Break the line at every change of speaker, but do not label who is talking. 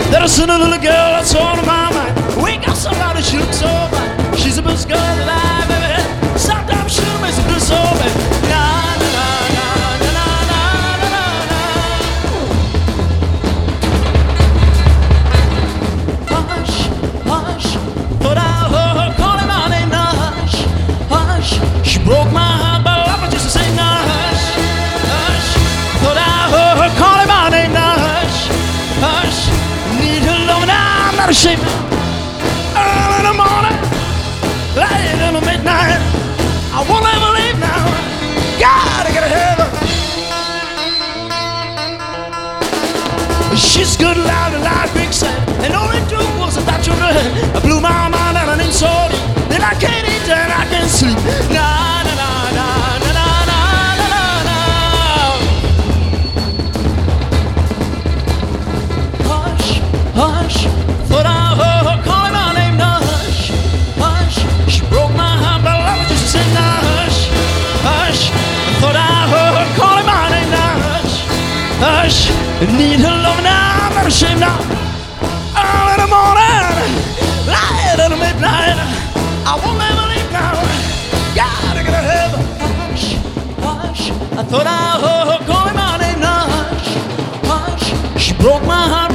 There's a little girl that's on my mind. We got somebody, she looks so fine. She's the best girl that I've ever had. Sometimes she makes me feel so bad. Na na na na na na na na na. Hush, hush, thought I heard her calling my name. Now hush, hush, she broke my heart, but I love her just to say now hush, hush, thought I heard her calling my name. Now hush, hush, need her love now, I'm not ashamed. Early in the morning, late in the midnight, I won't ever leave now. Gotta get ahead of her. She's good, loud, and like big sad, and all it took was a touch of her head. I blew my mind out and then so deep that I can't eat and I can't sleep. Na na na na na na na na na. Hush, hush, thought I heard her calling my name. Now hush, hush, she broke my heart, but I love her just to say now hush, hush, thought I heard her calling my name. Now hush, hush, need her love now, I'm not ashamed now. Early in the morning, late in the midnight, I won't ever leave now. Gotta get ahead of her. Hush, hush, I thought I heard her calling my name. Now hush, hush, she broke my heart.